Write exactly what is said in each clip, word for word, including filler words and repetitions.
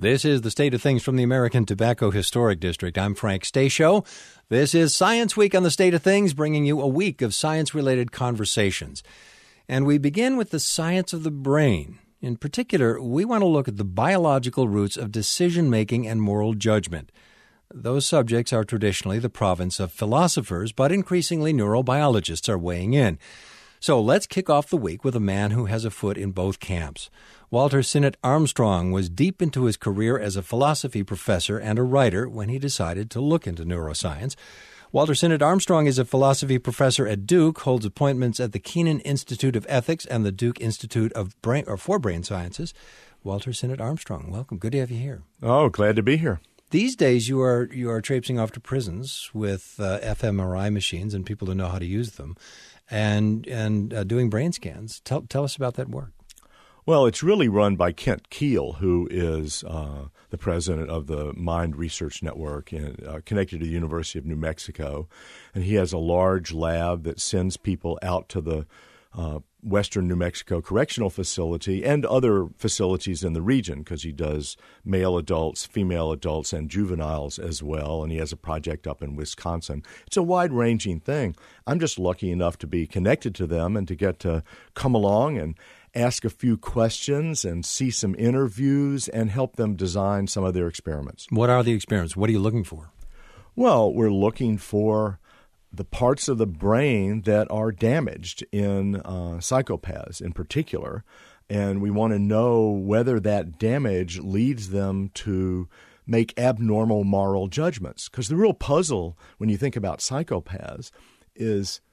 This is the State of Things from the American Tobacco Historic District. I'm Frank Stasio. This is Science Week on the State of Things, bringing you a week of science-related conversations. And we begin with the science of the brain. In particular, we want to look at the biological roots of decision-making and moral judgment. Those subjects are traditionally the province of philosophers, but increasingly neurobiologists are weighing in. So let's kick off the week with a man who has a foot in both camps. Walter Sinnott Armstrong was deep into his career as a philosophy professor and a writer when he decided to look into neuroscience. Walter Sinnott Armstrong is a philosophy professor at Duke, holds appointments at the Kenan Institute of Ethics and the Duke Institute of Brain or for Brain Sciences. Walter Sinnott Armstrong, welcome. Good to have you here. Oh, glad to be here. These days, you are you are traipsing off to prisons with uh, fMRI machines and people who know how to use them, and and uh, doing brain scans. Tell tell us about that work. Well, it's really run by Kent Keel, who is uh, the president of the Mind Research Network in, uh, connected to the University of New Mexico. And he has a large lab that sends people out to the uh, Western New Mexico Correctional Facility and other facilities in the region, because he does male adults, female adults, and juveniles as well. And he has a project up in Wisconsin. It's a wide-ranging thing. I'm just lucky enough to be connected to them and to get to come along and ask a few questions and see some interviews and help them design some of their experiments. What are the experiments? What are you looking for? Well, we're looking for the parts of the brain that are damaged in uh, psychopaths in particular, and we want to know whether that damage leads them to make abnormal moral judgments. Because the real puzzle when you think about psychopaths is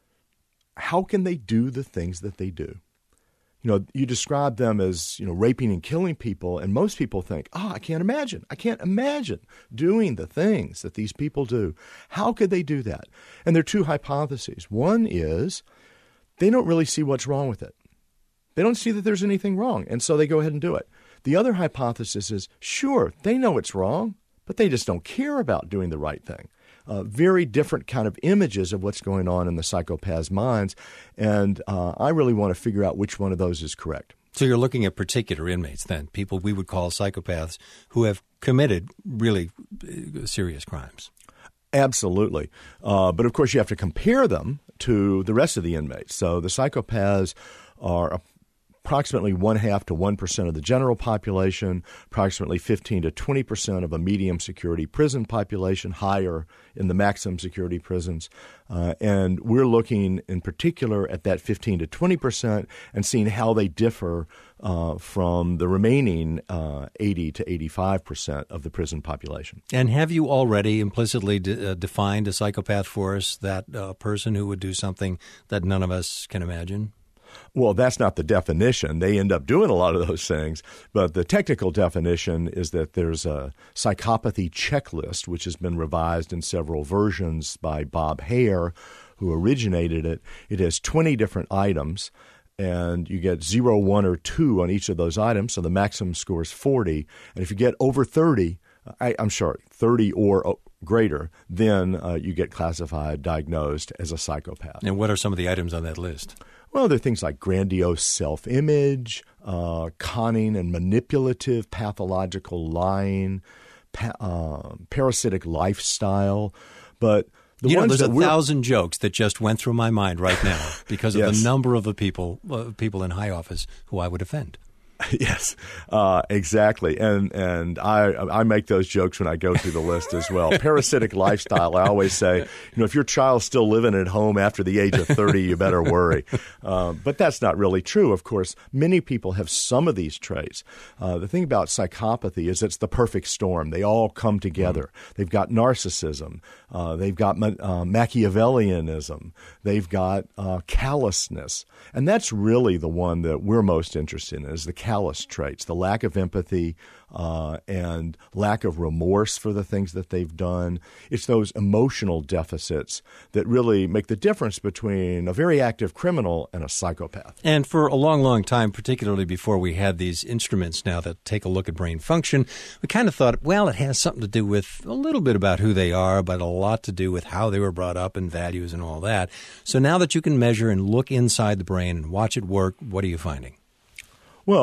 how can they do the things that they do? You know, you describe them as, you know, raping and killing people, and most people think, oh, I can't imagine. I can't imagine doing the things that these people do. How could they do that? And there are two hypotheses. One is they don't really see what's wrong with it. They don't see that there's anything wrong, and so they go ahead and do it. The other hypothesis is, sure, they know it's wrong, but they just don't care about doing the right thing. Uh, very different kind of images of what's going on in the psychopaths' minds, and uh, I really want to figure out which one of those is correct. So you're looking at particular inmates then, people we would call psychopaths who have committed really serious crimes. Absolutely. Uh, but, of course, you have to compare them to the rest of the inmates. So the psychopaths are approximately one-half to one percent of the general population, approximately fifteen to twenty percent of a medium-security prison population, higher in the maximum security prisons. Uh, and we're looking in particular at that fifteen to twenty percent and seeing how they differ uh, from the remaining uh, eighty to eighty-five percent of the prison population. And have you already implicitly de- uh, defined a psychopath for us, that uh, person who would do something that none of us can imagine? Well, that's not the definition. They end up doing a lot of those things. But the technical definition is that there's a psychopathy checklist, which has been revised in several versions by Bob Hare, who originated it. It has twenty different items, and you get zero, one, or two on each of those items. So the maximum score is forty. And if you get over thirty, I, I'm sorry, thirty or greater, then uh, you get classified, diagnosed as a psychopath. And what are some of the items on that list? Well, there are things like grandiose self-image, uh, conning and manipulative, pathological lying, pa- uh, parasitic lifestyle. But the you ones know, there's that a we're... thousand jokes that just went through my mind right now because of Yes. the number of the people uh, people in high office who I would offend. Yes, uh, exactly. And and I I make those jokes when I go through the list as well. Parasitic lifestyle, I always say, you know, if your child's still living at home after the age of thirty, you better worry. Uh, but that's not really true, of course. Many people have some of these traits. Uh, the thing about psychopathy is it's the perfect storm. They all come together. Mm. They've got narcissism. Uh, they've got uh, Machiavellianism. They've got uh, callousness. And that's really the one that we're most interested in, is the callous traits, the lack of empathy uh, and lack of remorse for the things that they've done. It's those emotional deficits that really make the difference between a very active criminal and a psychopath. And for a long, long time, particularly before we had these instruments now that take a look at brain function, we kind of thought, well, it has something to do with a little bit about who they are, but a lot to do with how they were brought up and values and all that. So now that you can measure and look inside the brain and watch it work, what are you finding? Well,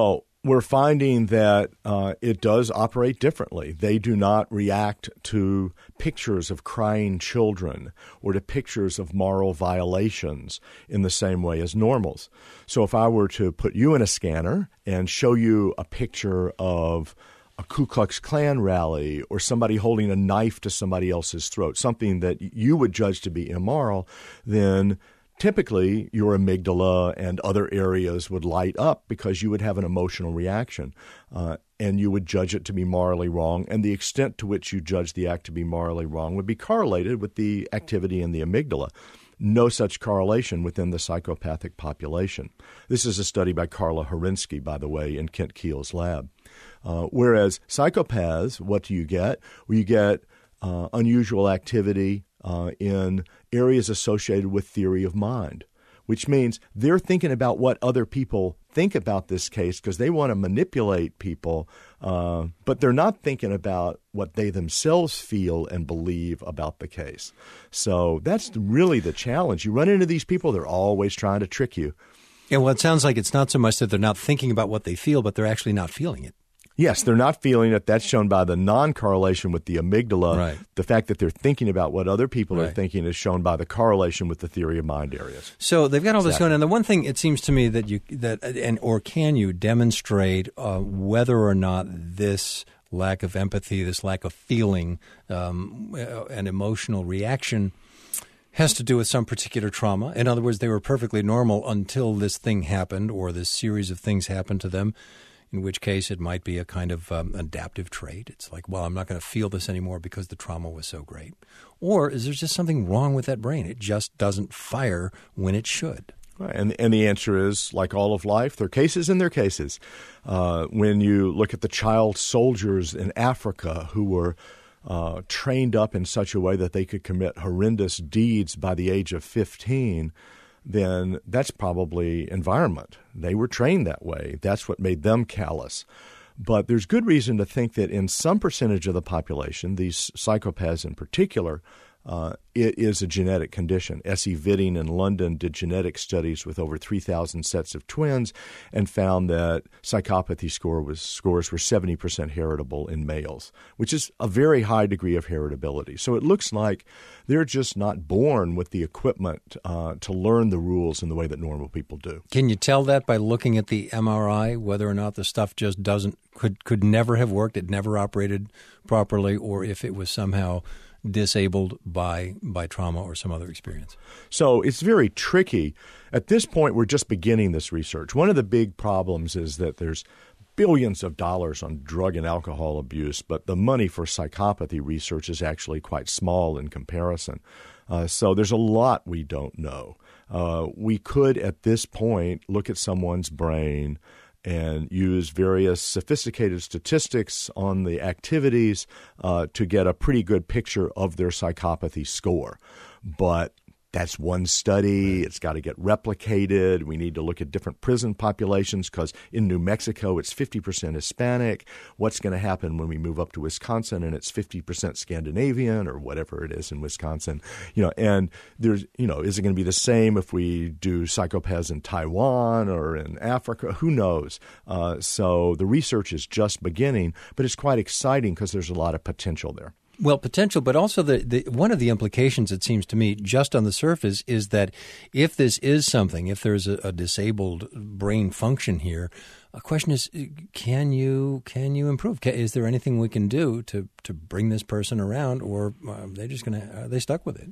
we're finding that uh, it does operate differently. They do not react to pictures of crying children or to pictures of moral violations in the same way as normals. So if I were to put you in a scanner and show you a picture of a Ku Klux Klan rally or somebody holding a knife to somebody else's throat, something that you would judge to be immoral, then typically your amygdala and other areas would light up because you would have an emotional reaction, uh, and you would judge it to be morally wrong, and the extent to which you judge the act to be morally wrong would be correlated with the activity in the amygdala. No such correlation within the psychopathic population. This is a study by Carla Horinsky, by the way, in Kent Keel's lab. Uh, whereas psychopaths, what do you get? Well, you get uh, unusual activity uh, in areas associated with theory of mind, which means they're thinking about what other people think about this case because they want to manipulate people, uh, but they're not thinking about what they themselves feel and believe about the case. So that's really the challenge. You run into these people, they're always trying to trick you. Yeah, well, it sounds like it's not so much that they're not thinking about what they feel, but they're actually not feeling it. Yes, they're not feeling it. That's shown by the non-correlation with the amygdala. Right. The fact that they're thinking about what other people Right. are thinking is shown by the correlation with the theory of mind areas. So they've got all this Exactly. going on. And the one thing it seems to me that you that and or can you demonstrate uh, whether or not this lack of empathy, this lack of feeling, um, an emotional reaction has to do with some particular trauma. In other words, they were perfectly normal until this thing happened or this series of things happened to them, in which case it might be a kind of um, adaptive trait. It's like, well, I'm not going to feel this anymore because the trauma was so great. Or is there just something wrong with that brain? It just doesn't fire when it should. Right. And, and the answer is, like all of life, there are cases and there are cases. Uh, when you look at the child soldiers in Africa who were uh, trained up in such a way that they could commit horrendous deeds by the age of fifteen, then that's probably environment. They were trained that way. That's what made them callous. But there's good reason to think that in some percentage of the population, these psychopaths in particular, uh, it is a genetic condition. S E Vidding in London did genetic studies with over three thousand sets of twins and found that psychopathy score was, scores were seventy percent heritable in males, which is a very high degree of heritability. So it looks like they're just not born with the equipment uh, to learn the rules in the way that normal people do. Can you tell that by looking at the M R I, whether or not the stuff just doesn't, could, could never have worked, it never operated properly, or if it was somehow disabled by by trauma or some other experience? So it's very tricky. At this point, we're just beginning this research. One of the big problems is that there's billions of dollars on drug and alcohol abuse, but the money for psychopathy research is actually quite small in comparison. Uh, so there's a lot we don't know. Uh, we could, at this point, look at someone's brain and use various sophisticated statistics on the activities uh, to get a pretty good picture of their psychopathy score. But that's one study. It's got to get replicated. We need to look at different prison populations because in New Mexico it's fifty percent Hispanic. What's going to happen when we move up to Wisconsin and it's fifty percent Scandinavian or whatever it is in Wisconsin? You know, and there's, you know, is it going to be the same if we do psychopaths in Taiwan or in Africa? Who knows? Uh, so the research is just beginning, but it's quite exciting because there's a lot of potential there. Well, potential, but also the, the one of the implications, it seems to me, just on the surface, is that if this is something, if there's a, a disabled brain function here, a question is, can you can you improve? Can, is there anything we can do to, to bring this person around, or are they just going to are they stuck with it?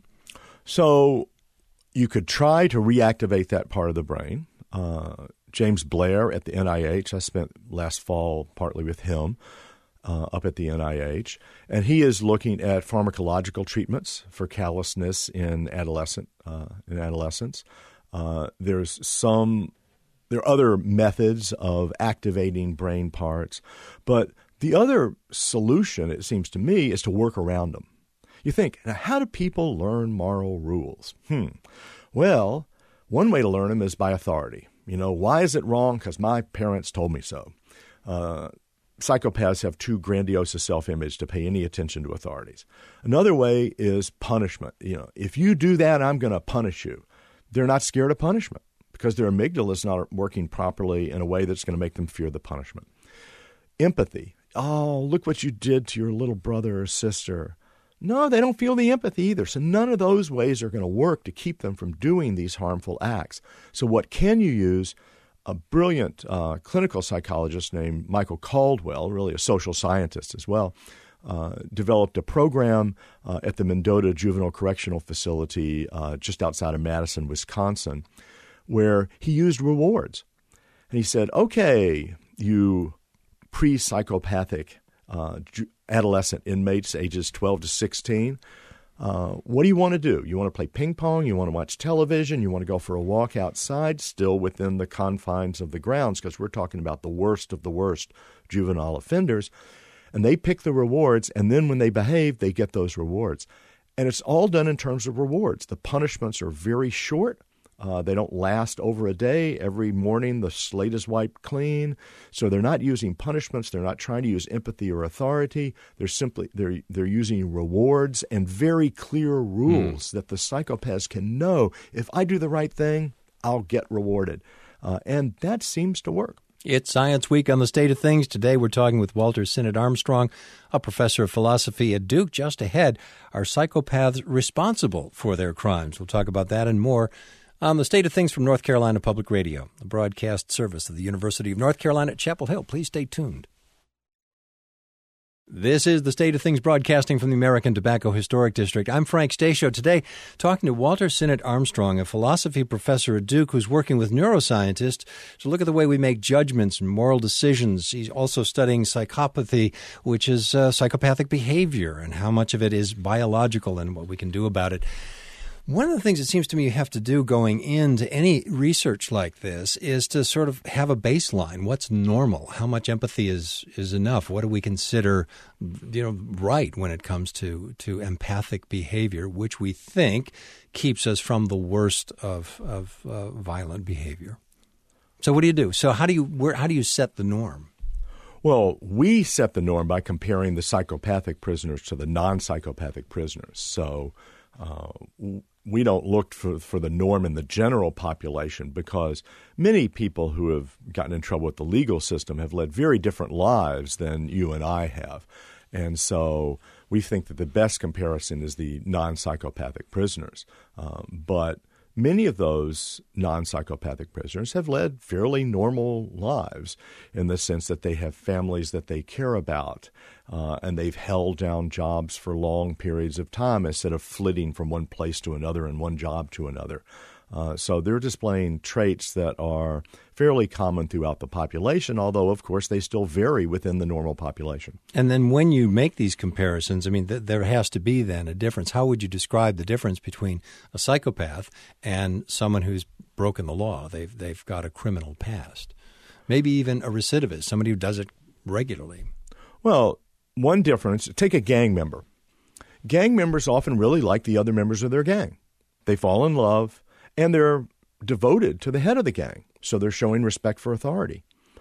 So you could try to reactivate that part of the brain. Uh, James Blair at the N I H, I spent last fall partly with him. Uh, up at the N I H, and he is looking at pharmacological treatments for callousness in adolescent uh, in adolescents. Uh, there's some there are other methods of activating brain parts, but the other solution, it seems to me, is to work around them. You think, now, how do people learn moral rules? Hmm. Well, one way to learn them is by authority. You know, why is it wrong? Because my parents told me so. Uh, Psychopaths have too grandiose a self-image to pay any attention to authorities. Another way is punishment. You know, if you do that, I'm going to punish you. They're not scared of punishment because their amygdala is not working properly in a way that's going to make them fear the punishment. Empathy. Oh, look what you did to your little brother or sister. No, they don't feel the empathy either. So none of those ways are going to work to keep them from doing these harmful acts. So what can you use? A brilliant uh, clinical psychologist named Michael Caldwell, really a social scientist as well, uh, developed a program uh, at the Mendota Juvenile Correctional Facility uh, just outside of Madison, Wisconsin, where he used rewards. And he said, okay, you pre-psychopathic uh, adolescent inmates ages twelve to sixteen, Uh, what do you want to do? You want to play ping pong? You want to watch television? You want to go for a walk outside, still within the confines of the grounds, because we're talking about the worst of the worst juvenile offenders. And they pick the rewards, and then when they behave, they get those rewards. And it's all done in terms of rewards. The punishments are very short. Uh, they don't last over a day. Every morning the slate is wiped clean. So they're not using punishments. They're not trying to use empathy or authority. They're simply they're they're using rewards and very clear rules mm. that the psychopaths can know. If I do the right thing, I'll get rewarded. Uh, and that seems to work. It's Science Week on the State of Things. Today we're talking with Walter Sinnott Armstrong, a professor of philosophy at Duke. Just ahead, are psychopaths responsible for their crimes? We'll talk about that and more on the State of Things from North Carolina Public Radio, the broadcast service of the University of North Carolina at Chapel Hill. Please stay tuned. This is the State of Things broadcasting from the American Tobacco Historic District. I'm Frank Stasio. Today, talking to Walter Sinnott Armstrong, a philosophy professor at Duke who's working with neuroscientists to look at the way we make judgments and moral decisions. He's also studying psychopathy, which is uh, psychopathic behavior, and how much of it is biological and what we can do about it. One of the things it seems to me you have to do going into any research like this is to sort of have a baseline. What's normal? How much empathy is, is enough? What do we consider, you know, right when it comes to, to empathic behavior, which we think keeps us from the worst of, of uh, violent behavior? So what do you do? So how do you where, how do you set the norm? Well, we set the norm by comparing the psychopathic prisoners to the non-psychopathic prisoners. So uh, we don't look for, for the norm in the general population because many people who have gotten in trouble with the legal system have led very different lives than you and I have. And so we think that the best comparison is the non-psychopathic prisoners. Um, but many of those non-psychopathic prisoners have led fairly normal lives in the sense that they have families that they care about, uh, and they've held down jobs for long periods of time instead of flitting from one place to another and one job to another. Uh, so they're displaying traits that are fairly common throughout the population, although, of course, they still vary within the normal population. And then when you make these comparisons, I mean, th- there has to be then a difference. How would you describe the difference between a psychopath and someone who's broken the law? They've, they've got a criminal past. Maybe even a recidivist, somebody who does it regularly. Well, one difference, take a gang member. Gang members often really like the other members of their gang. They fall in love. And they're devoted to the head of the gang, so they're showing respect for authority.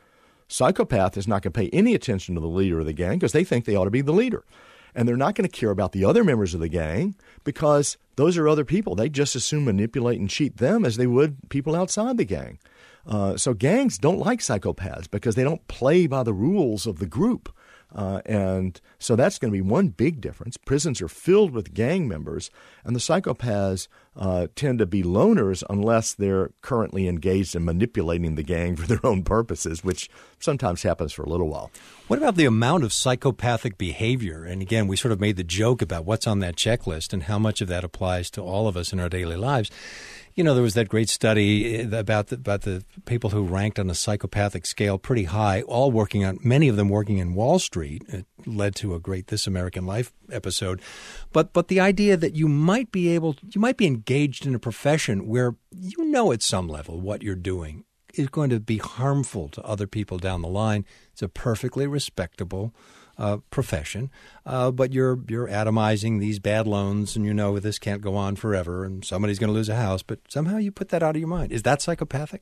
Psychopath is not going to pay any attention to the leader of the gang because they think they ought to be the leader. And they're not going to care about the other members of the gang because those are other people. They just as soon manipulate and cheat them as they would people outside the gang. Uh, so gangs don't like psychopaths because they don't play by the rules of the group. Uh, and so that's going to be one big difference. Prisons are filled with gang members, and the psychopaths uh, tend to be loners unless they're currently engaged in manipulating the gang for their own purposes, which sometimes happens for a little while. What about the amount of psychopathic behavior? And again, we sort of made the joke about what's on that checklist and how much of that applies to all of us in our daily lives. You know, there was that great study about the, about the people who ranked on a psychopathic scale pretty high, all working on, many of them working in Wall Street. It led to a great This American Life episode. But but the idea that you might be able, you might be engaged in a profession where you know at some level what you're doing is going to be harmful to other people down the line. It's a perfectly respectable Uh, profession, uh, but you're you're atomizing these bad loans, and you know this can't go on forever, and somebody's going to lose a house. But somehow you put that out of your mind. Is that psychopathic?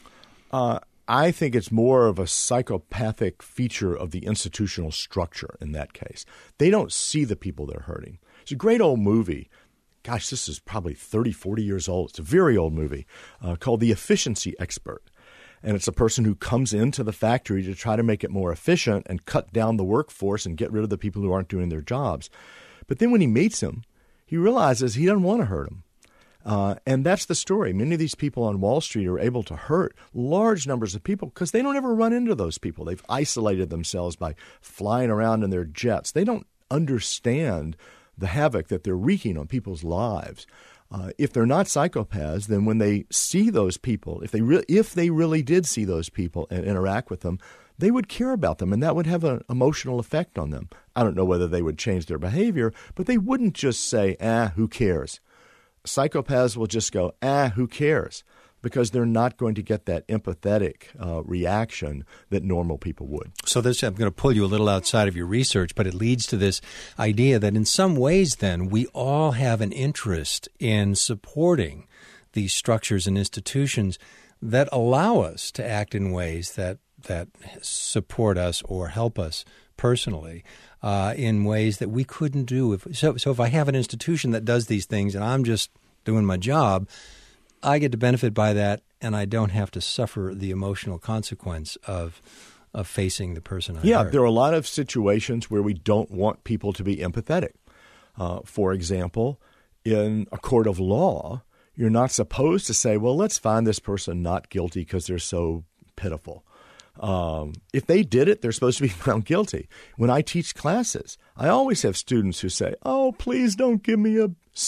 Uh, I think it's more of a psychopathic feature of the institutional structure in that case. They don't see the people they're hurting. It's a great old movie gosh, this is probably thirty, forty years old. It's a very old movie uh, called The Efficiency Expert. And it's a person who comes into the factory to try to make it more efficient and cut down the workforce and get rid of the people who aren't doing their jobs. But then when he meets him, he realizes he doesn't want to hurt him. Uh, and that's the story. Many of these people on Wall Street are able to hurt large numbers of people because they don't ever run into those people. They've isolated themselves by flying around in their jets. They don't understand the havoc that they're wreaking on people's lives. Uh, if they're not psychopaths, then when they see those people, if they re- if they really did see those people and interact with them, they would care about them, and that would have an emotional effect on them. I don't know whether they would change their behavior, but they wouldn't just say, ah, who cares? Psychopaths will just go, ah, who cares? Because they're not going to get that empathetic uh, reaction that normal people would. So this, I'm going to pull you a little outside of your research, but it leads to this idea that in some ways then we all have an interest in supporting these structures and institutions that allow us to act in ways that that support us or help us personally uh, in ways that we couldn't do. If so, so if I have an institution that does these things and I'm just doing my job, I get to benefit by that, and I don't have to suffer the emotional consequence of of facing the person I Yeah, hurt. there are a lot of situations where we don't want people to be empathetic. Uh, for example, in a court of law, you're not supposed to say, well, let's find this person not guilty because they're so pitiful. Um, if they did it, they're supposed to be found guilty. When I teach classes, I always have students who say, oh, please don't give me a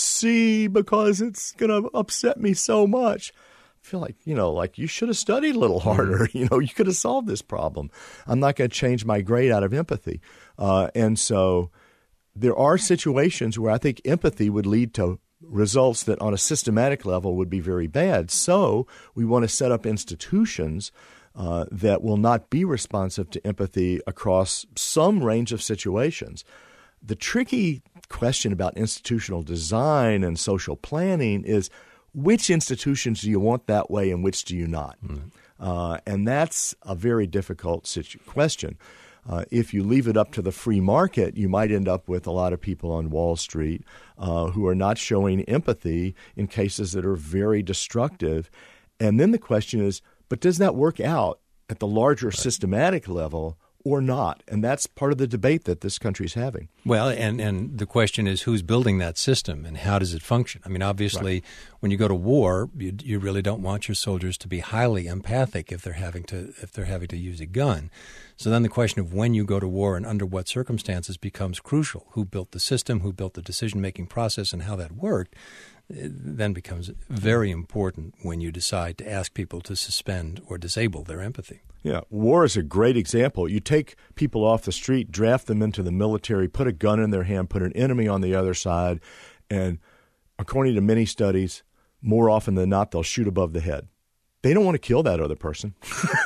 C because it's going to upset me so much. I feel like, you know, like you should have studied a little harder. You know, you could have solved this problem. I'm not going to change my grade out of empathy. Uh, and so there are situations where I think empathy would lead to results that on a systematic level would be very bad. So we want to set up institutions Uh, that will not be responsive to empathy across some range of situations. The tricky question about institutional design and social planning is which institutions do you want that way and which do you not? Mm-hmm. Uh, and that's a very difficult situ- question. Uh, if you leave it up to the free market, you might end up with a lot of people on Wall Street uh, who are not showing empathy in cases that are very destructive. And then the question is, but does that work out at the larger right. systematic level or not? And that's part of the debate that this country is having. Well, and, and the question is who's building that system and how does it function? I mean, obviously, right. when you go to war, you, you really don't want your soldiers to be highly empathic if they're having to if they're having to use a gun. So then the question of when you go to war and under what circumstances becomes crucial. Who built the system? Who built the decision-making process and how that worked? It then becomes very important when you decide to ask people to suspend or disable their empathy. Yeah, war is a great example. You take people off the street, draft them into the military, put a gun in their hand, put an enemy on the other side, and according to many studies, more often than not, they'll shoot above the head. They don't want to kill that other person.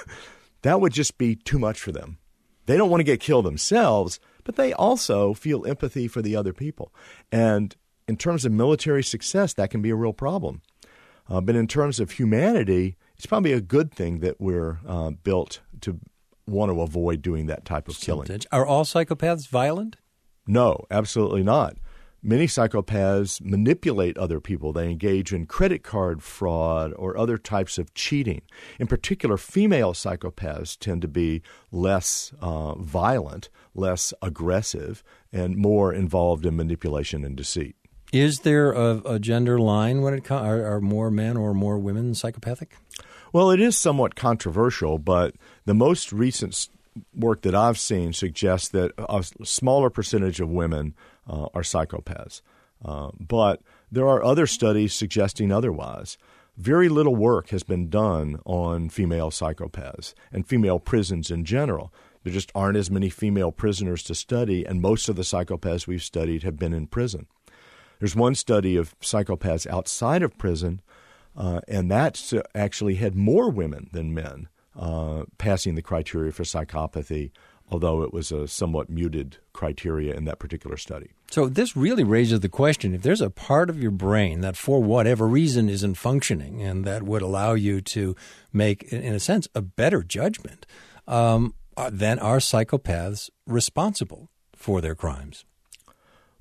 That would just be too much for them. They don't want to get killed themselves, but they also feel empathy for the other people. And in terms of military success, that can be a real problem. Uh, but in terms of humanity, it's probably a good thing that we're uh, built to want to avoid doing that type of killing. Are all psychopaths violent? No, absolutely not. Many psychopaths manipulate other people. They engage in credit card fraud or other types of cheating. In particular, female psychopaths tend to be less uh, violent, less aggressive, and more involved in manipulation and deceit. Is there a, a gender line when it comes? Are, are more men or more women psychopathic? Well, it is somewhat controversial, but the most recent work that I've seen suggests that a smaller percentage of women uh, are psychopaths. Uh, but there are other studies suggesting otherwise. Very little work has been done on female psychopaths and female prisons in general. There just aren't as many female prisoners to study, and most of the psychopaths we've studied have been in prison. There's one study of psychopaths outside of prison, uh, and that actually had more women than men uh, passing the criteria for psychopathy, although it was a somewhat muted criteria in that particular study. So this really raises the question, if there's a part of your brain that for whatever reason isn't functioning and that would allow you to make, in a sense, a better judgment, um, then are psychopaths responsible for their crimes?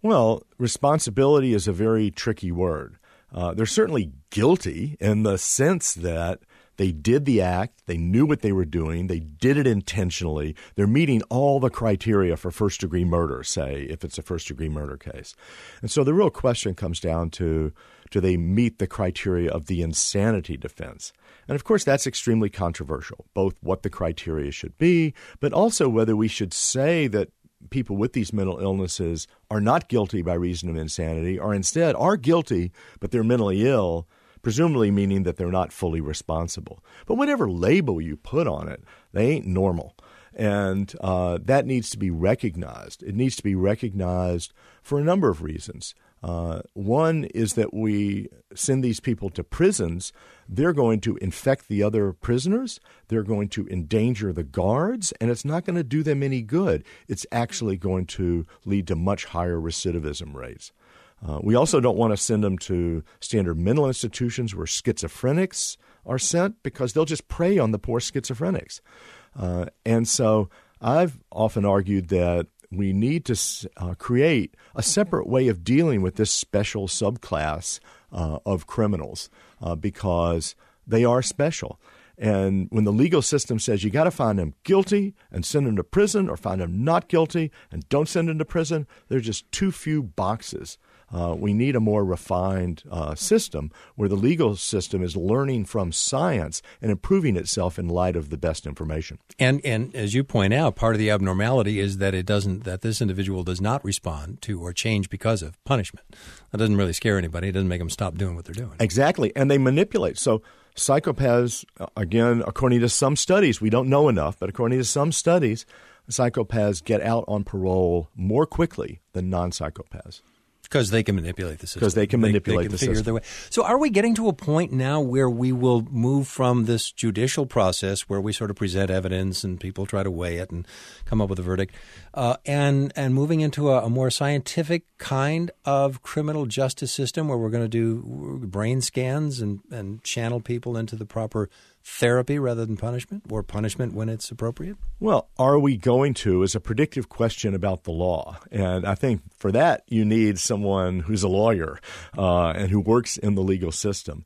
Well, responsibility is a very tricky word. Uh, they're certainly guilty in the sense that they did the act, they knew what they were doing, they did it intentionally, they're meeting all the criteria for first-degree murder, say, if it's a first-degree murder case. And so the real question comes down to, do they meet the criteria of the insanity defense? And of course, that's extremely controversial, both what the criteria should be, but also whether we should say that people with these mental illnesses are not guilty by reason of insanity, or instead are guilty, but they're mentally ill, presumably meaning that they're not fully responsible. But whatever label you put on it, they ain't normal. And uh, that needs to be recognized. It needs to be recognized for a number of reasons. Uh, one is that we send these people to prisons. They're going to infect the other prisoners. They're going to endanger the guards, and it's not going to do them any good. It's actually going to lead to much higher recidivism rates. Uh, we also don't want to send them to standard mental institutions where schizophrenics are sent, because they'll just prey on the poor schizophrenics. Uh, and so I've often argued that we need to uh, create a separate way of dealing with this special subclass uh, of criminals uh, because they are special. And when the legal system says you got to find them guilty and send them to prison, or find them not guilty and don't send them to prison, there are just too few boxes. Uh, we need a more refined uh, system where the legal system is learning from science and improving itself in light of the best information. And and as you point out, part of the abnormality is that it doesn't that this individual does not respond to or change because of punishment. That doesn't really scare anybody. It doesn't make them stop doing what they're doing. Exactly, and they manipulate. So psychopaths, again, according to some studies, we don't know enough, but according to some studies, psychopaths get out on parole more quickly than non-psychopaths. Because they can manipulate the system. Because they can manipulate they, they can the figure system. Their way. So are we getting to a point now where we will move from this judicial process where we sort of present evidence and people try to weigh it and come up with a verdict, uh, and and moving into a, a more scientific kind of criminal justice system where we're going to do brain scans and, and channel people into the proper therapy rather than punishment, or punishment when it's appropriate? Well, are we going to is a predictive question about the law. And I think for that you need someone who's a lawyer uh, and who works in the legal system.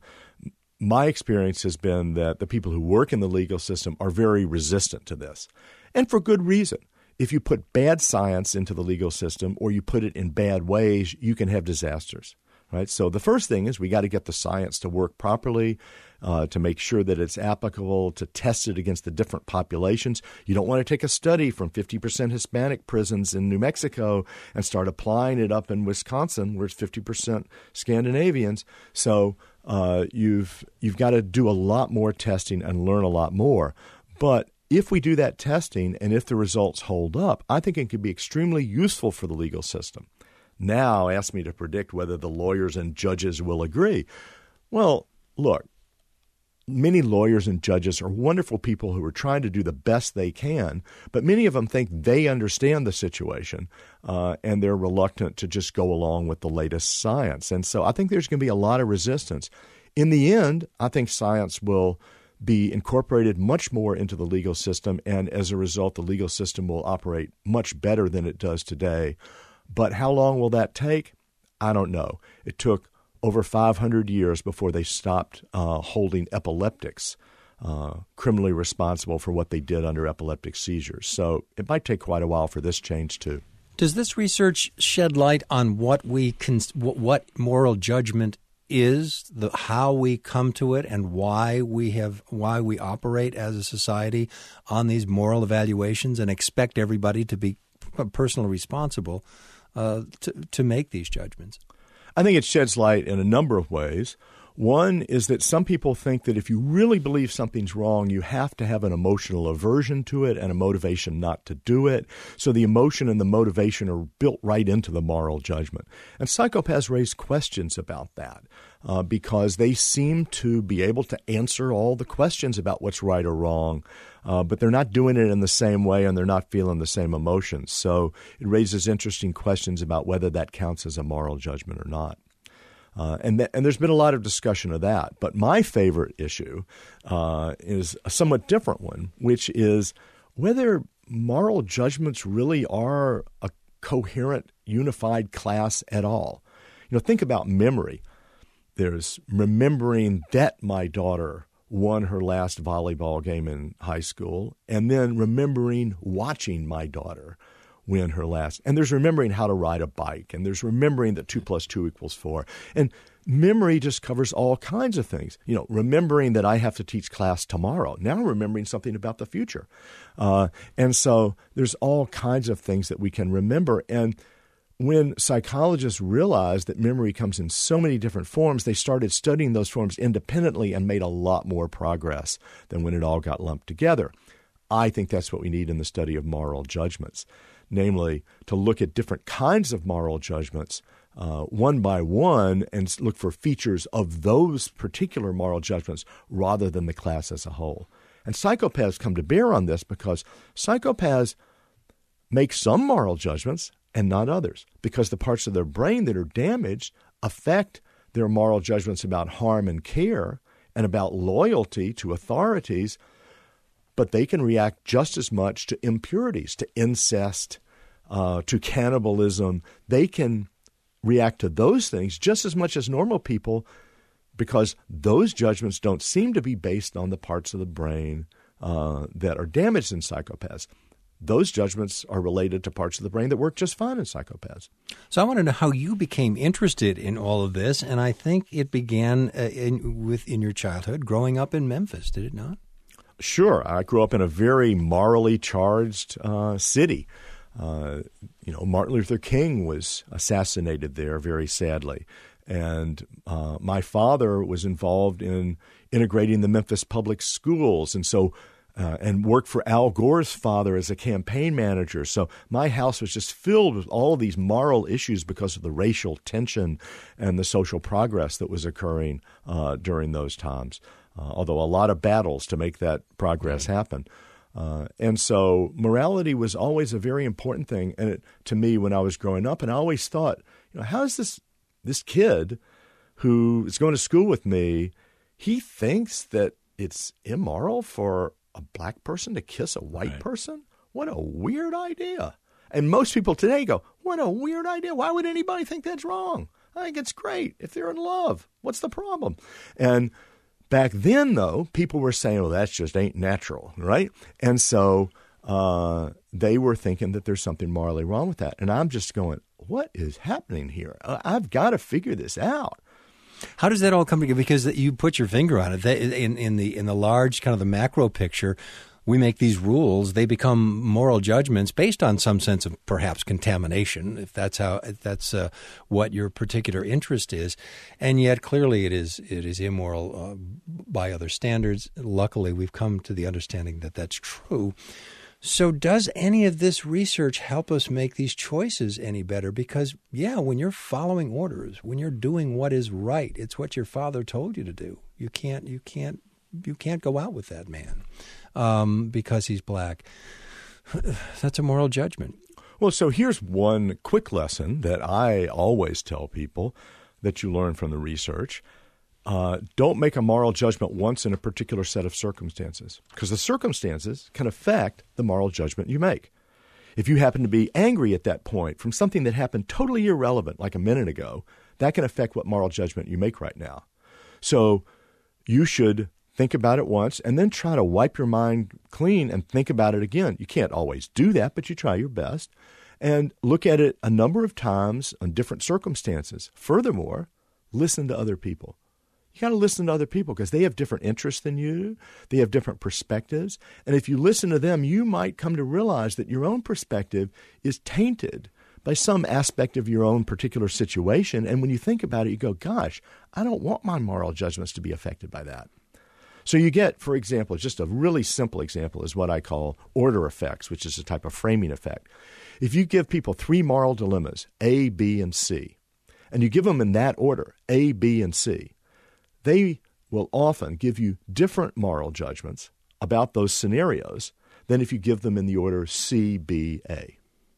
My experience has been that the people who work in the legal system are very resistant to this, and for good reason. If you put bad science into the legal system, or you put it in bad ways, you can have disasters. Right? So the first thing is we got to get the science to work properly, uh, to make sure that it's applicable, to test it against the different populations. You don't want to take a study from fifty percent Hispanic prisons in New Mexico and start applying it up in Wisconsin, where it's fifty percent Scandinavians. So uh, you've you've got to do a lot more testing and learn a lot more. But if we do that testing and if the results hold up, I think it could be extremely useful for the legal system. Now ask me to predict whether the lawyers and judges will agree. Well, look, many lawyers and judges are wonderful people who are trying to do the best they can, but many of them think they understand the situation, uh, and they're reluctant to just go along with the latest science. And so I think there's going to be a lot of resistance. In the end, I think science will be incorporated much more into the legal system, and as a result, the legal system will operate much better than it does today. But how long will that take? I don't know. It took over five hundred years before they stopped uh, holding epileptics uh, criminally responsible for what they did under epileptic seizures. So it might take quite a while for this change too. Does this research shed light on what we can, what moral judgment is, the how we come to it, and why we have why we operate as a society on these moral evaluations and expect everybody to be personally responsible Uh, to, to make these judgments? I think it sheds light in a number of ways. One is that some people think that if you really believe something's wrong, you have to have an emotional aversion to it and a motivation not to do it. So the emotion and the motivation are built right into the moral judgment. And psychopaths raise questions about that uh, because they seem to be able to answer all the questions about what's right or wrong, uh, but they're not doing it in the same way and they're not feeling the same emotions. So it raises interesting questions about whether that counts as a moral judgment or not. Uh, and, th- and there's been a lot of discussion of that. But my favorite issue uh, is a somewhat different one, which is whether moral judgments really are a, coherent, unified class at all. You know, think about memory. There's remembering that my daughter won her last volleyball game in high school, and then remembering watching my daughter win her last. And there's remembering how to ride a bike, and there's remembering that two plus two equals four. And memory just covers all kinds of things. You know, remembering that I have to teach class tomorrow. Now I'm remembering something about the future. Uh, and so there's all kinds of things that we can remember. And when psychologists realized that memory comes in so many different forms, they started studying those forms independently and made a lot more progress than when it all got lumped together. I think that's what we need in the study of moral judgments, namely to look at different kinds of moral judgments uh, one by one and look for features of those particular moral judgments rather than the class as a whole. And psychopaths come to bear on this because psychopaths make some moral judgments and not others, because the parts of their brain that are damaged affect their moral judgments about harm and care and about loyalty to authorities, but they can react just as much to impurities, to incest, uh, to cannibalism. They can react to those things just as much as normal people because those judgments don't seem to be based on the parts of the brain uh, that are damaged in psychopaths. Those judgments are related to parts of the brain that work just fine in psychopaths. So I want to know how you became interested in all of this, and I think it began uh, in, with in your childhood, growing up in Memphis, did it not? Sure. I grew up in a very morally charged uh, city. Uh, you know, Martin Luther King was assassinated there very sadly. And uh, my father was involved in integrating the Memphis public schools. And so Uh, and worked for Al Gore's father as a campaign manager. So my house was just filled with all of these moral issues because of the racial tension and the social progress that was occurring uh, during those times, uh, although a lot of battles to make that progress happen. Uh, and so morality was always a very important thing and it, to me when I was growing up. And I always thought, you know, how is this this kid who is going to school with me, he thinks that it's immoral for a black person to kiss a white right. person? What a weird idea. And most people today go, what a weird idea. Why would anybody think that's wrong? I think it's great if they're in love. What's the problem? And back then, though, people were saying, well, that just ain't natural, right? And so uh, they were thinking that there's something morally wrong with that. And I'm just going, what is happening here? I've got to figure this out. How does that all come together? Because you put your finger on it. In, in the in the large kind of the macro picture, we make these rules. They become moral judgments based on some sense of perhaps contamination, if that's how if that's uh, what your particular interest is. And yet, clearly, it is it is immoral uh, by other standards. Luckily, we've come to the understanding that that's true. So does any of this research help us make these choices any better? Because, yeah, when you're following orders, when you're doing what is right, it's what your father told you to do. You can't, you can't, you can't go out with that man um, because he's black. That's a moral judgment. Well, so here's one quick lesson that I always tell people that you learn from the research. Uh, don't make a moral judgment once in a particular set of circumstances, because the circumstances can affect the moral judgment you make. If you happen to be angry at that point from something that happened totally irrelevant, like a minute ago, that can affect what moral judgment you make right now. So you should think about it once and then try to wipe your mind clean and think about it again. You can't always do that, but you try your best and look at it a number of times on different circumstances. Furthermore, listen to other people. You got to listen to other people because they have different interests than you. They have different perspectives. And if you listen to them, you might come to realize that your own perspective is tainted by some aspect of your own particular situation. And when you think about it, you go, gosh, I don't want my moral judgments to be affected by that. So you get, for example, just a really simple example is what I call order effects, which is a type of framing effect. If you give people three moral dilemmas, A, B, and C, and you give them in that order, A, B, and C, they will often give you different moral judgments about those scenarios than if you give them in the order C, B, A.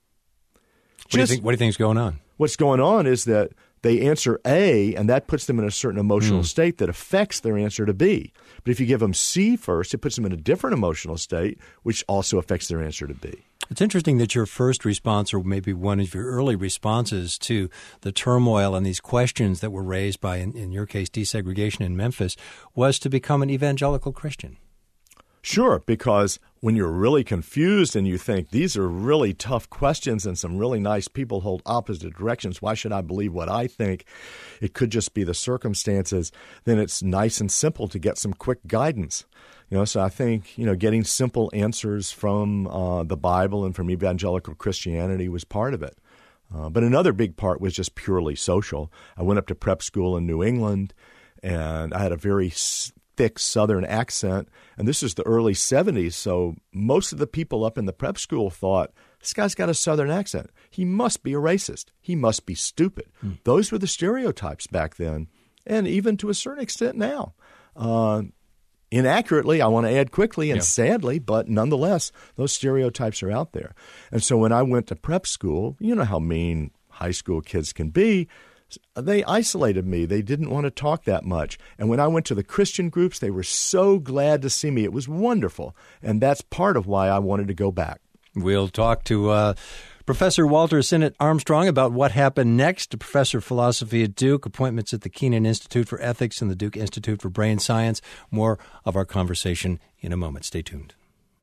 What do you think, what do you think is going on? What's going on is that they answer A, and that puts them in a certain emotional mm. state that affects their answer to B. But if you give them C first, it puts them in a different emotional state, which also affects their answer to B. It's interesting that your first response, or maybe one of your early responses to the turmoil and these questions that were raised by, in, in your case, desegregation in Memphis, was to become an evangelical Christian. Sure, because when you're really confused and you think these are really tough questions and some really nice people hold opposite directions, why should I believe what I think? It could just be the circumstances. Then it's nice and simple to get some quick guidance. You know, so I think, you know, getting simple answers from uh, the Bible and from evangelical Christianity was part of it. Uh, but another big part was just purely social. I went up to prep school in New England, and I had a very thick Southern accent, and this is the early seventies, so most of the people up in the prep school thought, this guy's got a Southern accent. He must be a racist. He must be stupid. Hmm. Those were the stereotypes back then, and even to a certain extent now. Uh, inaccurately, I want to add quickly and yeah. sadly, but nonetheless, those stereotypes are out there. And so when I went to prep school, you know how mean high school kids can be. They isolated me. They didn't want to talk that much. And when I went to the Christian groups, they were so glad to see me. It was wonderful. And that's part of why I wanted to go back. We'll talk to uh, Professor Walter Sinnott Armstrong about what happened next. Professor of Philosophy at Duke, appointments at the Kenan Institute for Ethics and the Duke Institute for Brain Science. More of our conversation in a moment. Stay tuned.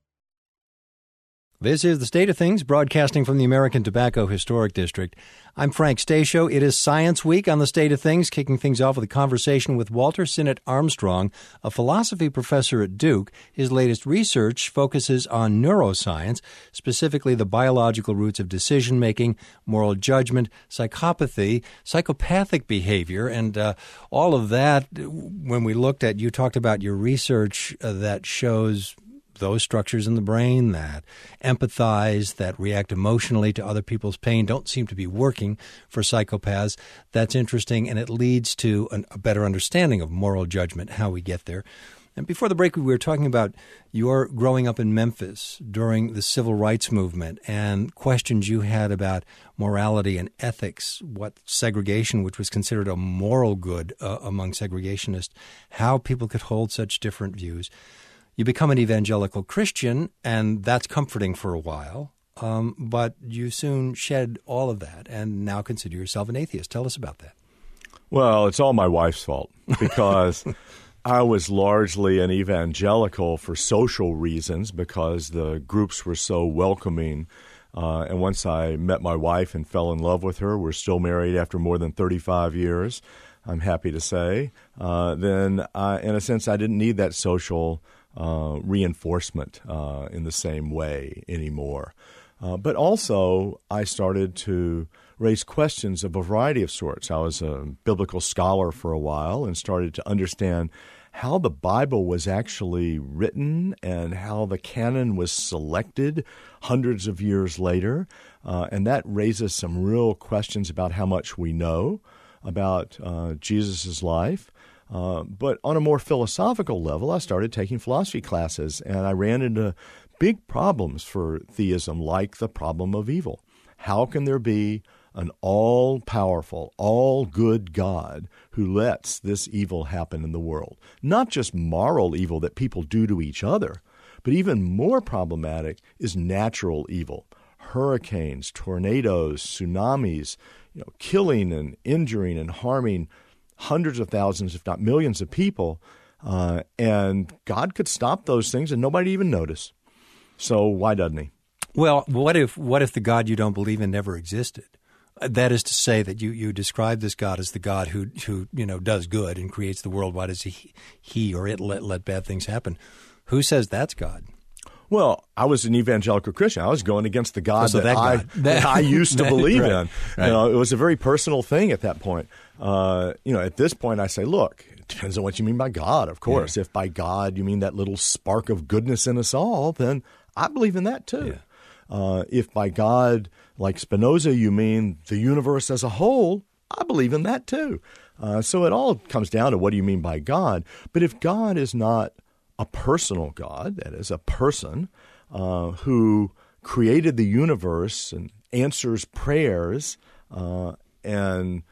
This is The State of Things, broadcasting from the American Tobacco Historic District. I'm Frank Stasio. It is Science Week on The State of Things, kicking things off with a conversation with Walter Sinnott Armstrong, a philosophy professor at Duke. His latest research focuses on neuroscience, specifically the biological roots of decision-making, moral judgment, psychopathy, psychopathic behavior, and uh, all of that. When we looked at, you talked about your research uh, that shows those structures in the brain that empathize, that react emotionally to other people's pain don't seem to be working for psychopaths. That's interesting, and it leads to an, a better understanding of moral judgment, how we get there. And before the break, we were talking about your growing up in Memphis during the civil rights movement and questions you had about morality and ethics, what segregation, which was considered a moral good uh, among segregationists, how people could hold such different views. You become an evangelical Christian, and that's comforting for a while, um, but you soon shed all of that and now consider yourself an atheist. Tell us about that. Well, it's all my wife's fault because I was largely an evangelical for social reasons because the groups were so welcoming. Uh, and once I met my wife and fell in love with her, we're still married after more than thirty-five years, I'm happy to say, uh, then I, in a sense I didn't need that social Uh, reinforcement uh, in the same way anymore. Uh, but also, I started to raise questions of a variety of sorts. I was a biblical scholar for a while and started to understand how the Bible was actually written and how the canon was selected hundreds of years later. Uh, and that raises some real questions about how much we know about uh, Jesus' life. Uh, but on a more philosophical level, I started taking philosophy classes, and I ran into big problems for theism, like the problem of evil. How can there be an all-powerful, all-good God who lets this evil happen in the world? Not just moral evil that people do to each other, but even more problematic is natural evil. Hurricanes, tornadoes, tsunamis, you know, killing and injuring and harming hundreds of thousands, if not millions of people, uh, and God could stop those things and nobody even notice. So why doesn't he? Well, what if what if the God you don't believe in never existed? That is to say that you, you describe this God as the God who, who you know does good and creates the world. Why does he, he or it let, let bad things happen? Who says that's God? Well, I was an evangelical Christian. I was going against the God, oh, so that, that I, God. that I used to believe right, in. Right. You know, it was a very personal thing at that point. Uh, you know, at this point, I say, look, it depends on what you mean by God, of course. Yeah. If by God you mean that little spark of goodness in us all, then I believe in that too. Yeah. Uh, if by God, like Spinoza, you mean the universe as a whole, I believe in that too. Uh, so it all comes down to what do you mean by God. But if God is not a personal God, that is a person, Uh, who created the universe and answers prayers uh, and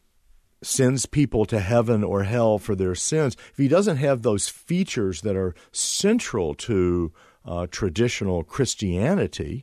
sends people to heaven or hell for their sins, if he doesn't have those features that are central to uh, traditional Christianity,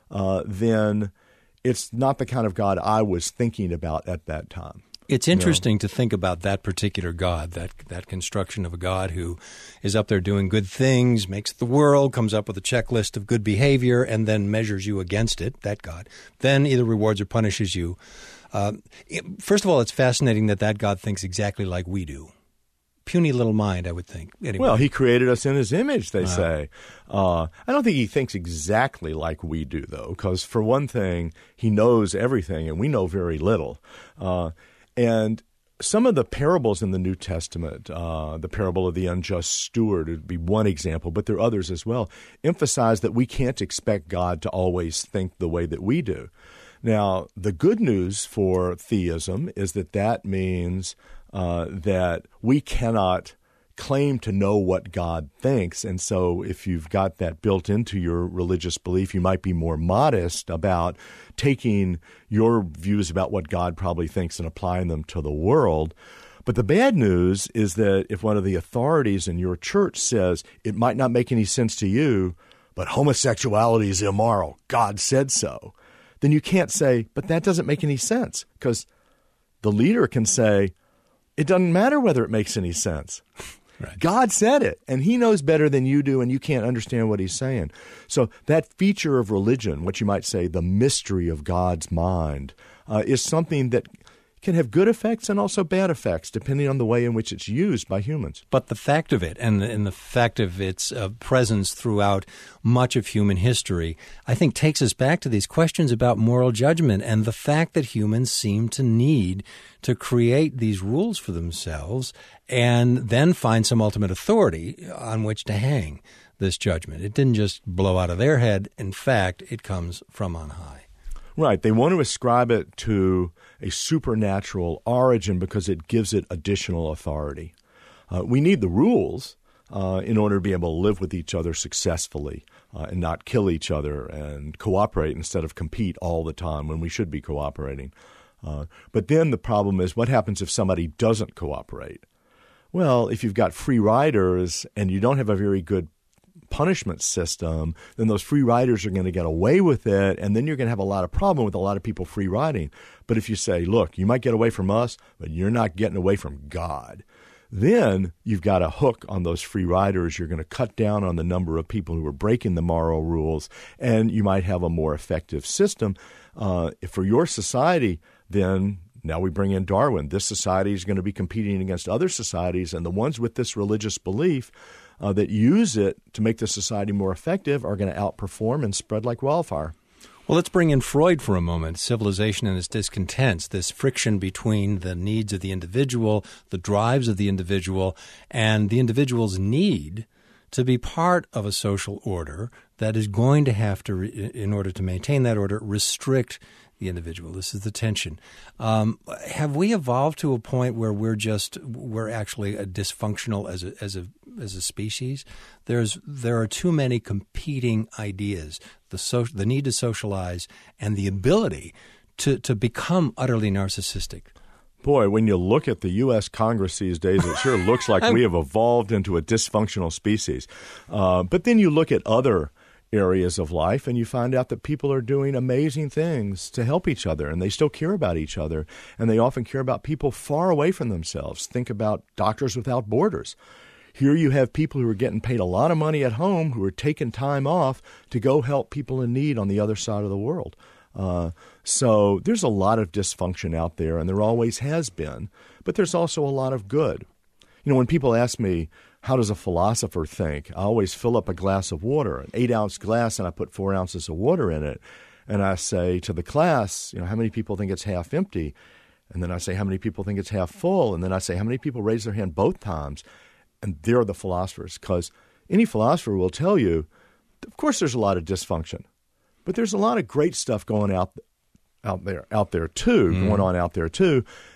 uh, then it's not the kind of God I was thinking about at that time. It's interesting you know? to think about that particular God, that that construction of a God who is up there doing good things, makes the world, comes up with a checklist of good behavior, and then measures you against it, that God. Then either rewards or punishes you. Uh, first of all, it's fascinating that that God thinks exactly like we do. Puny little mind, I would think. Anyway. Well, he created us in his image, they uh, say. Uh, I don't think he thinks exactly like we do, though, because for one thing, he knows everything, and we know very little. Uh, and some of the parables in the New Testament, uh, the parable of the unjust steward would be one example, but there are others as well, emphasize that we can't expect God to always think the way that we do. Now, the good news for theism is that that means uh, that we cannot claim to know what God thinks. And so if you've got that built into your religious belief, you might be more modest about taking your views about what God probably thinks and applying them to the world. But the bad news is that if one of the authorities in your church says it might not make any sense to you, but homosexuality is immoral, God said so, then you can't say, but that doesn't make any sense, because the leader can say, it doesn't matter whether it makes any sense. Right. God said it, and he knows better than you do, and you can't understand what he's saying. So that feature of religion, what you might say the mystery of God's mind, uh, is something that can have good effects and also bad effects, depending on the way in which it's used by humans. But the fact of it, and the, and the fact of its uh, presence throughout much of human history, I think takes us back to these questions about moral judgment and the fact that humans seem to need to create these rules for themselves and then find some ultimate authority on which to hang this judgment. It didn't just blow out of their head. In fact, it comes from on high. Right. They want to ascribe it to a supernatural origin because it gives it additional authority. Uh, we need the rules uh, in order to be able to live with each other successfully uh, and not kill each other and cooperate instead of compete all the time when we should be cooperating. Uh, but then the problem is, what happens if somebody doesn't cooperate? Well, if you've got free riders and you don't have a very good punishment system, then those free riders are going to get away with it, and then you're going to have a lot of problem with a lot of people free riding. But if you say, look, you might get away from us, but you're not getting away from God, then you've got a hook on those free riders. You're going to cut down on the number of people who are breaking the moral rules, and you might have a more effective system. Uh, for your society, then now we bring in Darwin. This society is going to be competing against other societies, and the ones with this religious belief Uh, that use it to make the society more effective are going to outperform and spread like wildfire. Well, let's bring in Freud for a moment. Civilization and its discontents, this friction between the needs of the individual, the drives of the individual, and the individual's need to be part of a social order that is going to have to, in order to maintain that order, restrict the individual. This is the tension. Um, have we evolved to a point where we're just we're actually a dysfunctional as a as a as a species? There's there are too many competing ideas: the so, the need to socialize and the ability to to become utterly narcissistic. Boy, when you look at the U S Congress these days, it sure looks like we have evolved into a dysfunctional species. Uh, but then you look at other areas of life, and you find out that people are doing amazing things to help each other, and they still care about each other, and they often care about people far away from themselves. Think about Doctors Without Borders. Here you have people who are getting paid a lot of money at home who are taking time off to go help people in need on the other side of the world. Uh, so there's a lot of dysfunction out there, and there always has been, but there's also a lot of good. You know, when people ask me, how does a philosopher think? I always fill up a glass of water, an eight-ounce glass, and I put four ounces of water in it. And I say to the class, you know, how many people think it's half empty? And then I say, how many people think it's half full? And then I say, how many people raise their hand both times? And they're the philosophers, because any philosopher will tell you, of course there's a lot of dysfunction, but there's a lot of great stuff going out out there, out there too, mm. going on out there too.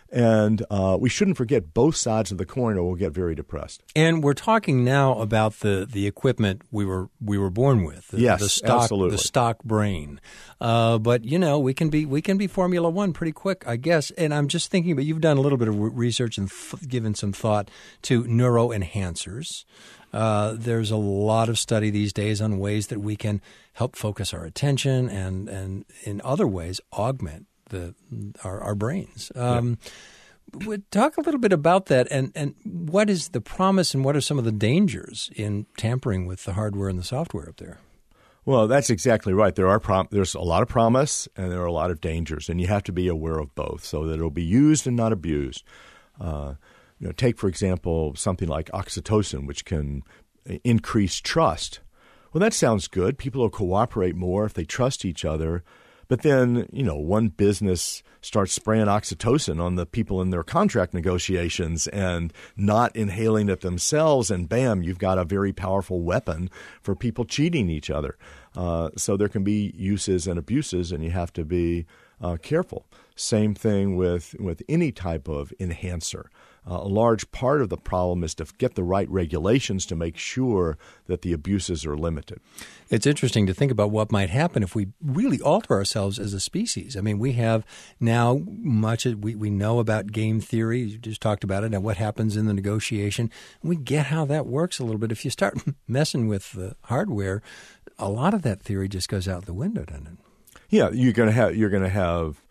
And uh, we shouldn't forget both sides of the coin, or we'll get very depressed. And we're talking now about the, the equipment we were we were born with. The, yes, the stock, absolutely. The stock brain. Uh, but you know, we can be we can be Formula One pretty quick, I guess. And I'm just thinking, but you've done a little bit of research and th- given some thought to neuroenhancers. Uh, there's a lot of study these days on ways that we can help focus our attention and and in other ways augment the our, our brains. Um, yeah. Talk a little bit about that, and, and what is the promise and what are some of the dangers in tampering with the hardware and the software up there? Well, that's exactly right. There are prom- there's a lot of promise and there are a lot of dangers, and you have to be aware of both so that it'll be used and not abused. Uh, you know, take, for example, something like oxytocin, which can increase trust. Well, that sounds good. People will cooperate more if they trust each other. But then, you know, one business starts spraying oxytocin on the people in their contract negotiations and not inhaling it themselves, and bam, you've got a very powerful weapon for people cheating each other. Uh, so there can be uses and abuses, and you have to be uh, careful. Same thing with, with any type of enhancer. Uh, a large part of the problem is to get the right regulations to make sure that the abuses are limited. It's interesting to think about what might happen if we really alter ourselves as a species. I mean, we have now much we, we know about game theory. You just talked about it and what happens in the negotiation. We get how that works a little bit. If you start messing with the hardware, a lot of that theory just goes out the window, doesn't it? Yeah, you're going to have you're going to have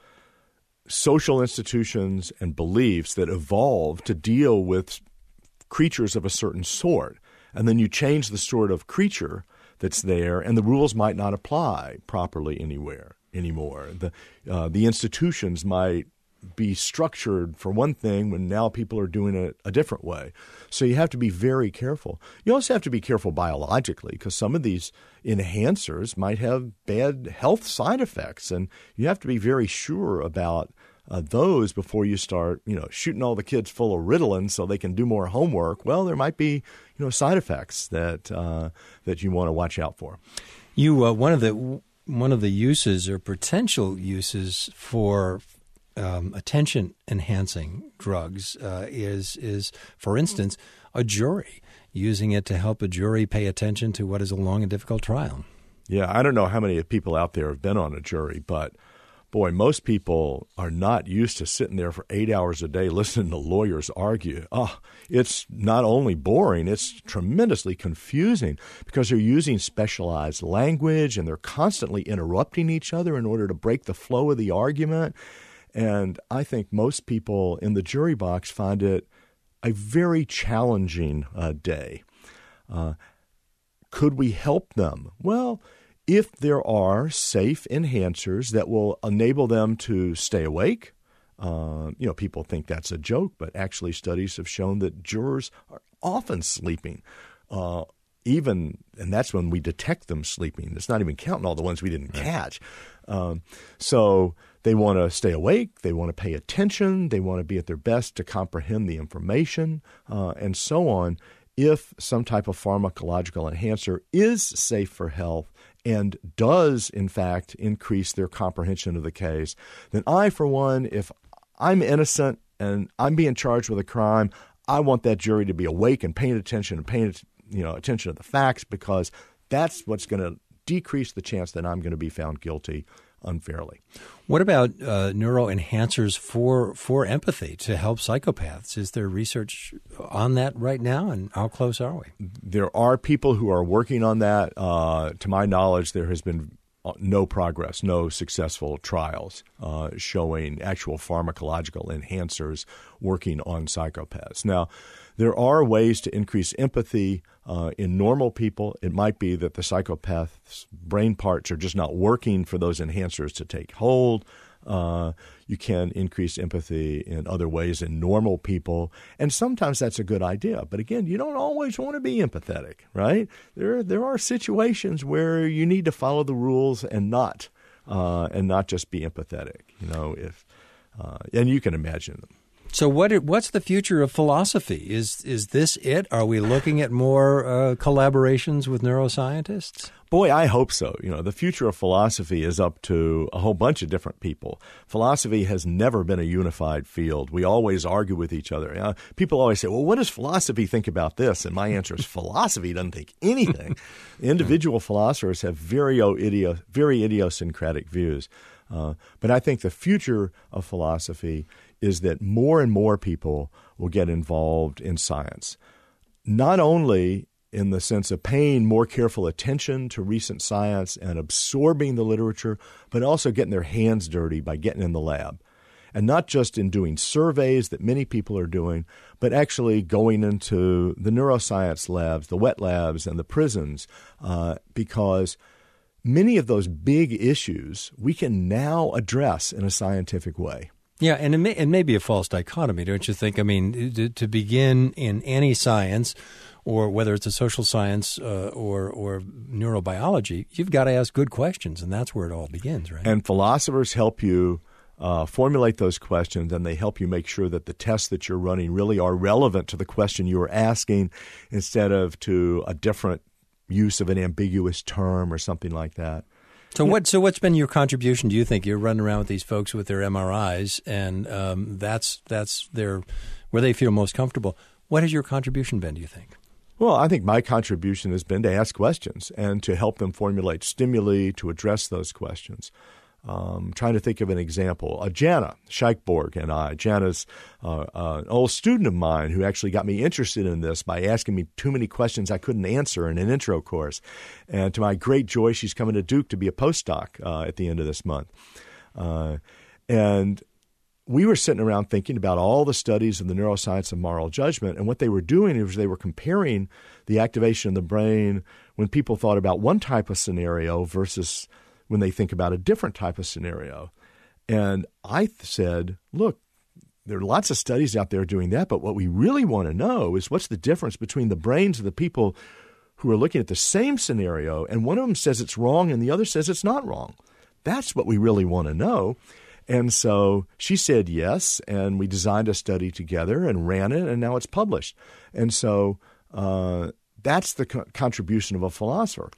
social institutions and beliefs that evolve to deal with creatures of a certain sort. And then you change the sort of creature that's there, and the rules might not apply properly anywhere anymore. The, uh, the institutions might be structured for one thing when now people are doing it a different way. So you have to be very careful. You also have to be careful biologically, because some of these enhancers might have bad health side effects, and you have to be very sure about uh, those before you start, you know, shooting all the kids full of Ritalin so they can do more homework. Well, there might be, you know, side effects that uh, that you want to watch out for. You uh, one of the one of the uses or potential uses for Um, attention-enhancing drugs uh, is, is, for instance, a jury, using it to help a jury pay attention to what is a long and difficult trial. Yeah, I don't know how many people out there have been on a jury, but, boy, most people are not used to sitting there for eight hours a day listening to lawyers argue. Oh, it's not only boring, it's tremendously confusing because they're using specialized language and they're constantly interrupting each other in order to break the flow of the argument. And I think most people in the jury box find it a very challenging uh, day. Uh, could we help them? Well, if there are safe enhancers that will enable them to stay awake, uh, you know, people think that's a joke, but actually studies have shown that jurors are often sleeping. Uh, even, and that's when we detect them sleeping. It's not even counting all the ones we didn't catch. Um, so they want to stay awake, they want to pay attention, they want to be at their best to comprehend the information, uh, and so on. If some type of pharmacological enhancer is safe for health and does, in fact, increase their comprehension of the case, then I, for one, if I'm innocent and I'm being charged with a crime, I want that jury to be awake and paying attention and paying you know, attention to the facts, because that's what's going to decrease the chance that I'm going to be found guilty unfairly. What about uh, neuroenhancers for for empathy to help psychopaths? Is there research on that right now, and how close are we? There are people who are working on that. Uh, to my knowledge, there has been no progress, no successful trials uh, showing actual pharmacological enhancers working on psychopaths. Now, there are ways to increase empathy uh, in normal people. It might be that the psychopath's brain parts are just not working for those enhancers to take hold. Uh, you can increase empathy in other ways in normal people, and sometimes that's a good idea. But again, you don't always want to be empathetic, right? There, there are situations where you need to follow the rules and not, uh, and not just be empathetic. You know, if uh, and you can imagine them. So what? What's the future of philosophy? Is is this it? Are we looking at more uh, collaborations with neuroscientists? Boy, I hope so. You know, the future of philosophy is up to a whole bunch of different people. Philosophy has never been a unified field. We always argue with each other. You know, people always say, well, what does philosophy think about this? And my answer is philosophy doesn't think anything. Individual philosophers have very, idio- very idiosyncratic views. Uh, but I think the future of philosophy is that more and more people will get involved in science, not only in the sense of paying more careful attention to recent science and absorbing the literature, but also getting their hands dirty by getting in the lab. And not just in doing surveys that many people are doing, but actually going into the neuroscience labs, the wet labs, and the prisons, uh, because many of those big issues we can now address in a scientific way. Yeah, and it may, it may be a false dichotomy, don't you think? I mean, to, to begin in any science, or whether it's a social science uh, or or neurobiology, you've got to ask good questions, and that's where it all begins, right? And philosophers help you uh, formulate those questions, and they help you make sure that the tests that you're running really are relevant to the question you are asking instead of to a different use of an ambiguous term or something like that. So what? So what's been your contribution? Do you think you're running around with these folks with their M R Is, and um, that's that's their where they feel most comfortable? What has your contribution been? Do you think? Well, I think my contribution has been to ask questions and to help them formulate stimuli to address those questions. Um, trying to think of an example. Uh, Jana Scheikborg and I. Jana's uh, uh, an old student of mine who actually got me interested in this by asking me too many questions I couldn't answer in an intro course. And to my great joy, she's coming to Duke to be a postdoc uh, at the end of this month. Uh, and we were sitting around thinking about all the studies in the neuroscience of moral judgment, and what they were doing is they were comparing the activation of the brain when people thought about one type of scenario versus when they think about a different type of scenario. And I th- said, look, there are lots of studies out there doing that, but what we really want to know is what's the difference between the brains of the people who are looking at the same scenario, and one of them says it's wrong and the other says it's not wrong. That's what we really want to know. And so she said yes, and we designed a study together and ran it, and now it's published. And so uh, that's the co- contribution of a philosopher.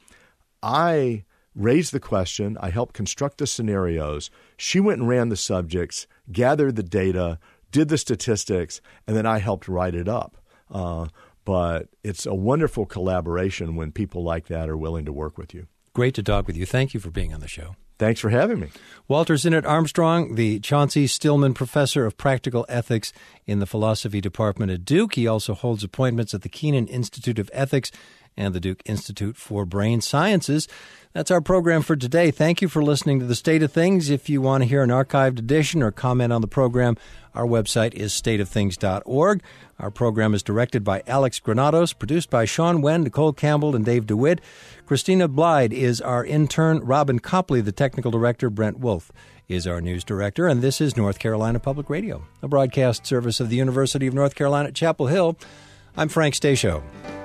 I raised the question. I helped construct the scenarios. She went and ran the subjects, gathered the data, did the statistics, and then I helped write it up. Uh, but it's a wonderful collaboration when people like that are willing to work with you. Great to talk with you. Thank you for being on the show. Thanks for having me. Walter Sinnott Armstrong, the Chauncey Stillman Professor of Practical Ethics in the Philosophy Department at Duke. He also holds appointments at the Kenan Institute of Ethics and the Duke Institute for Brain Sciences. That's our program for today. Thank you for listening to The State of Things. If you want to hear an archived edition or comment on the program, our website is state of things dot org. Our program is directed by Alex Granados, produced by Sean Wen, Nicole Campbell, and Dave DeWitt. Christina Blyde is our intern. Robin Copley, the technical director. Brent Wolf is our news director. And this is North Carolina Public Radio, a broadcast service of the University of North Carolina at Chapel Hill. I'm Frank Stasio.